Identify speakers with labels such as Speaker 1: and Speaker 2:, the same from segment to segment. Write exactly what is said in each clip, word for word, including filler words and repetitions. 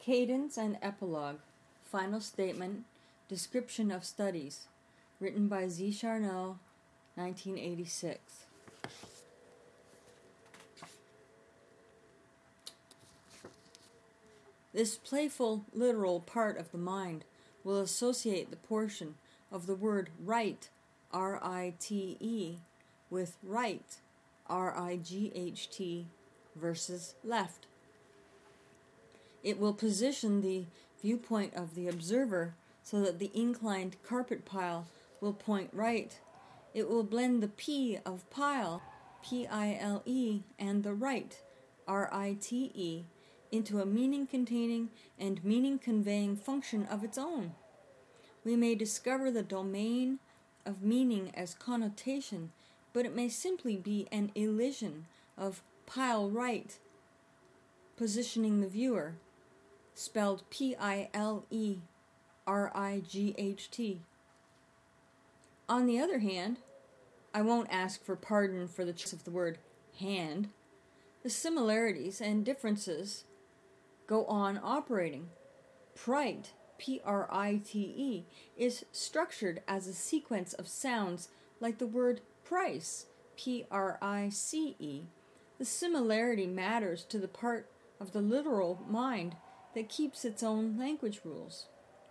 Speaker 1: Cadence and Epilogue, Final Statement, Description of Studies, written by Z. Charnow, nineteen eighty-six. This playful, literal part of the mind will associate the portion of the word right, R I T E, with right, R I G H T, versus left. It will position the viewpoint of the observer so that the inclined carpet pile will point right. It will blend the P of pile, P I L E, and the right, R I T E, into a meaning-containing and meaning-conveying function of its own. We may discover the domain of meaning as connotation, but it may simply be an elision of pile right, positioning the viewer, spelled P I L E R I G H T. On the other hand, I won't ask for pardon for the choice of the word hand. The similarities and differences go on operating. Prite, P R I T E, is structured as a sequence of sounds like the word price, P R I C E. The similarity matters to the part of the literal mind that keeps its own language rules.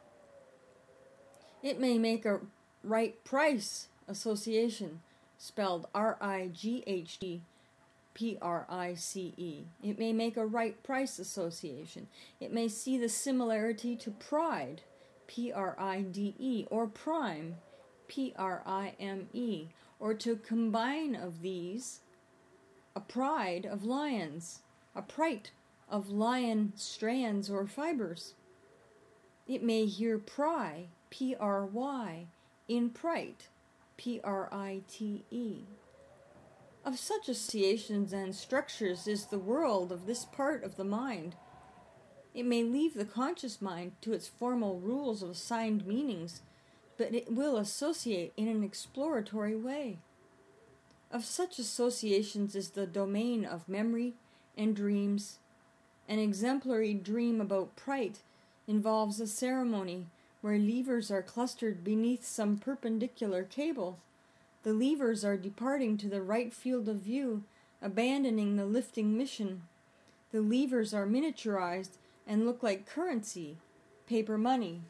Speaker 1: It may make a right price association, spelled R I G H T, P R I C E. It may make a right price association. It may see the similarity to pride, P R I D E, or prime, P R I M E, or to combine of these, a pride of lions, a prite of lion strands or fibers. It may hear pry, P R Y, in prite, P R I T E. Of such associations and structures is the world of this part of the mind. It may leave the conscious mind to its formal rules of assigned meanings, but it will associate in an exploratory way. Of such associations is the domain of memory and dreams. An exemplary dream about prite involves a ceremony where levers are clustered beneath some perpendicular cable. The levers are departing to the right field of view, abandoning the lifting mission. The levers are miniaturized and look like currency, paper money.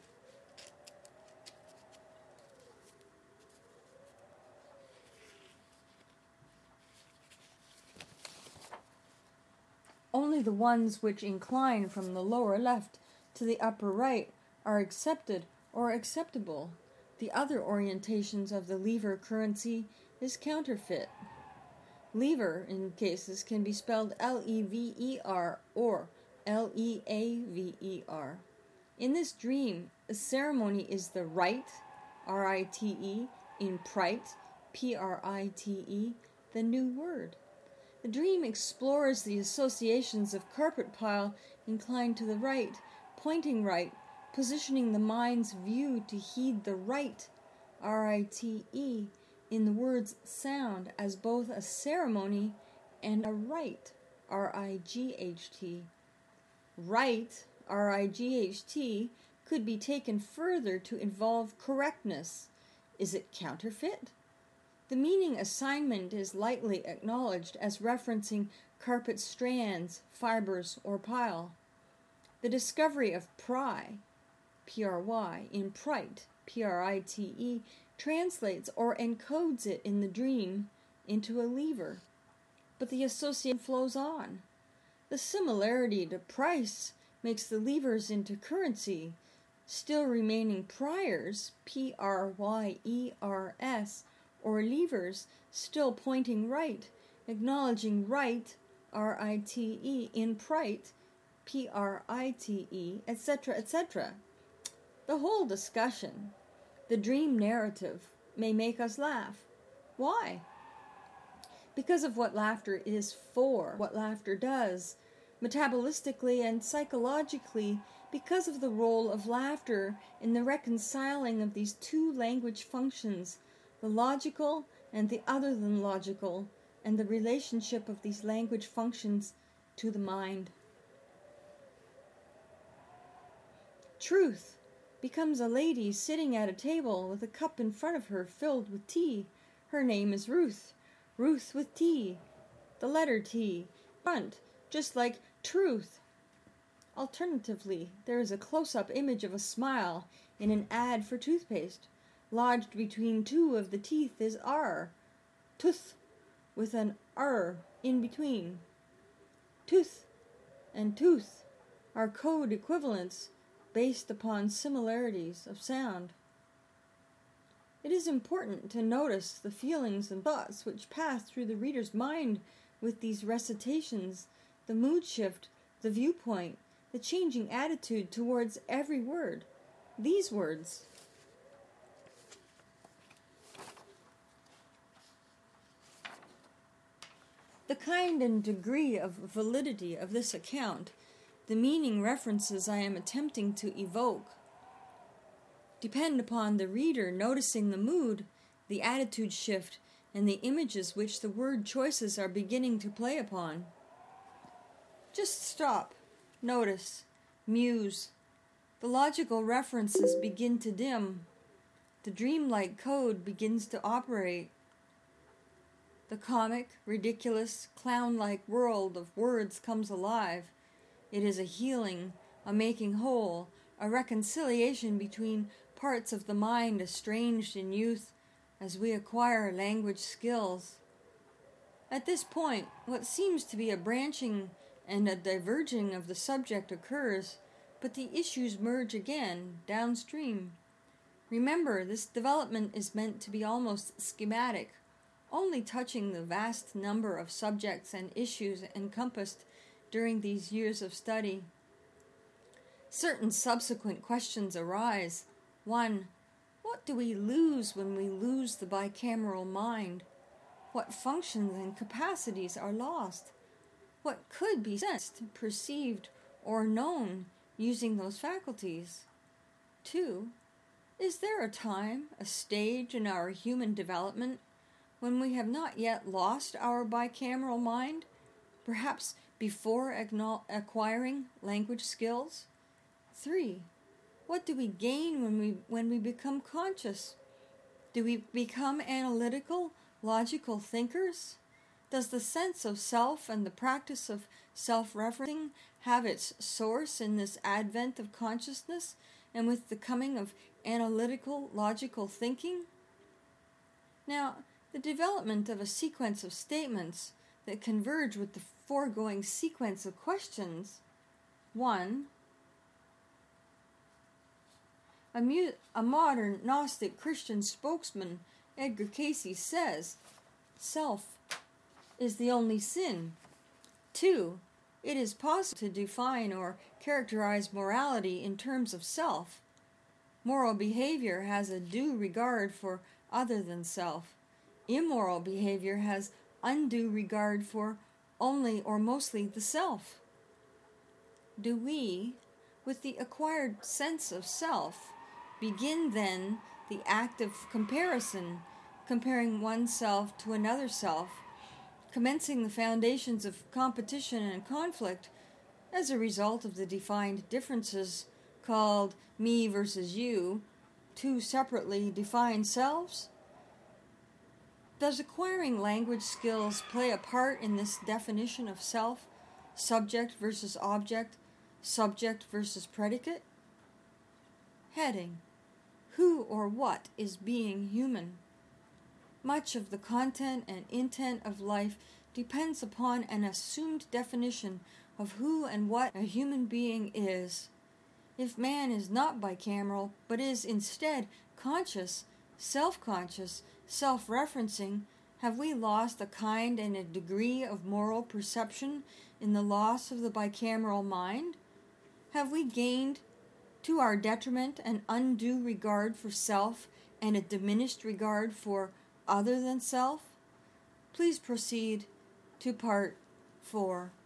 Speaker 1: Only the ones which incline from the lower left to the upper right are accepted or acceptable. The other orientations of the lever currency is counterfeit. Lever, in cases, can be spelled L E V E R or L E A V E R. In this dream, the ceremony is the right, R I T E, in prite, P R I T E, the new word. The dream explores the associations of carpet pile inclined to the right, pointing right, positioning the mind's view to heed the right, R I T E, in the word's sound as both a ceremony and a rite, R I G H T. Right, R I G H T, could be taken further to involve correctness. Is it counterfeit? The meaning assignment is lightly acknowledged as referencing carpet strands, fibers, or pile. The discovery of pry, P R Y, in prite, P R I T E, translates or encodes it in the dream into a lever. But the association flows on. The similarity to price makes the levers into currency, still remaining priors, P R Y E R S, or levers still pointing right, acknowledging right, R I T E, in prite, P R I T E, et cetera, et cetera. The whole discussion, the dream narrative, may make us laugh. Why? Because of what laughter is for, what laughter does, metabolistically and psychologically, because of the role of laughter in the reconciling of these two language functions, the logical and the other than logical, and the relationship of these language functions to the mind. Truth becomes a lady sitting at a table with a cup in front of her filled with tea. Her name is Ruth. Ruth with T. The letter T. Front, just like truth. Alternatively, there is a close-up image of a smile in an ad for toothpaste. Lodged between two of the teeth is R. Tooth, with an R in between. Tooth and tooth are code equivalents based upon similarities of sound. It is important to notice the feelings and thoughts which pass through the reader's mind with these recitations, the mood shift, the viewpoint, the changing attitude towards every word. These words. The kind and degree of validity of this account, the meaning references I am attempting to evoke, depend upon the reader noticing the mood, the attitude shift, and the images which the word choices are beginning to play upon. Just stop, notice, muse. The logical references begin to dim. The dreamlike code begins to operate. The comic, ridiculous, clown-like world of words comes alive. It is a healing, a making whole, a reconciliation between parts of the mind estranged in youth as we acquire language skills. At this point, what seems to be a branching and a diverging of the subject occurs, but the issues merge again, downstream. Remember, this development is meant to be almost schematic, only touching the vast number of subjects and issues encompassed during these years of study. Certain subsequent questions arise. One, what do we lose when we lose the bicameral mind? What functions and capacities are lost? What could be sensed, perceived, or known using those faculties? Two, is there a time, a stage in our human development when we have not yet lost our bicameral mind, perhaps before acquiring language skills? Three, what do we gain when we when we become conscious? Do we become analytical, logical thinkers? Does the sense of self and the practice of self-referencing have its source in this advent of consciousness and with the coming of analytical, logical thinking? Now, the development of a sequence of statements that converge with the foregoing sequence of questions. One, a, mu- a modern Gnostic Christian spokesman, Edgar Cayce, says, self is the only sin. Two, it is possible to define or characterize morality in terms of self. Moral behavior has a due regard for other than self. Immoral behavior has undue regard for only or mostly the self. Do we, with the acquired sense of self, begin then the act of comparison, comparing oneself to another self, commencing the foundations of competition and conflict as a result of the defined differences called me versus you, two separately defined selves? Does acquiring language skills play a part in this definition of self, subject versus object, subject versus predicate? Heading: Who or what is being human? Much of the content and intent of life depends upon an assumed definition of who and what a human being is. If man is not bicameral, but is instead conscious, self-conscious, self-referencing, have we lost a kind and a degree of moral perception in the loss of the bicameral mind? Have we gained, to our detriment, an undue regard for self and a diminished regard for other than self? Please proceed to part four.